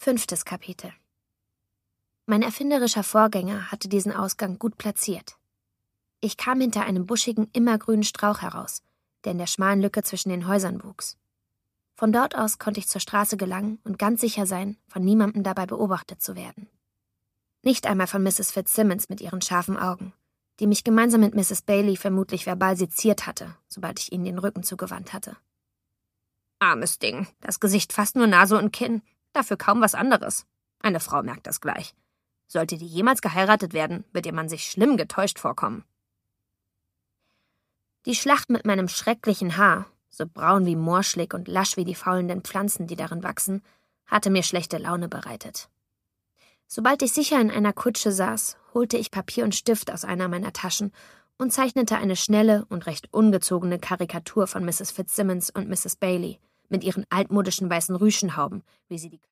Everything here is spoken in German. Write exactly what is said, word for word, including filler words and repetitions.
Fünftes Kapitel. Mein erfinderischer Vorgänger hatte diesen Ausgang gut platziert. Ich kam hinter einem buschigen, immergrünen Strauch heraus, der in der schmalen Lücke zwischen den Häusern wuchs. Von dort aus konnte ich zur Straße gelangen und ganz sicher sein, von niemandem dabei beobachtet zu werden. Nicht einmal von Misses Fitzsimmons mit ihren scharfen Augen, die mich gemeinsam mit Misses Bailey vermutlich verbal seziert hatte, sobald ich ihnen den Rücken zugewandt hatte. Armes Ding, das Gesicht fast nur Nase und Kinn, dafür kaum was anderes. Eine Frau merkt das gleich. Sollte die jemals geheiratet werden, wird ihr Mann sich schlimm getäuscht vorkommen. Die Schlacht mit meinem schrecklichen Haar, so braun wie Moorschlick und lasch wie die faulenden Pflanzen, die darin wachsen, hatte mir schlechte Laune bereitet. Sobald ich sicher in einer Kutsche saß, holte ich Papier und Stift aus einer meiner Taschen und zeichnete eine schnelle und recht ungezogene Karikatur von Misses Fitzsimmons und Misses Bailey mit ihren altmodischen weißen Rüschenhauben, wie sie die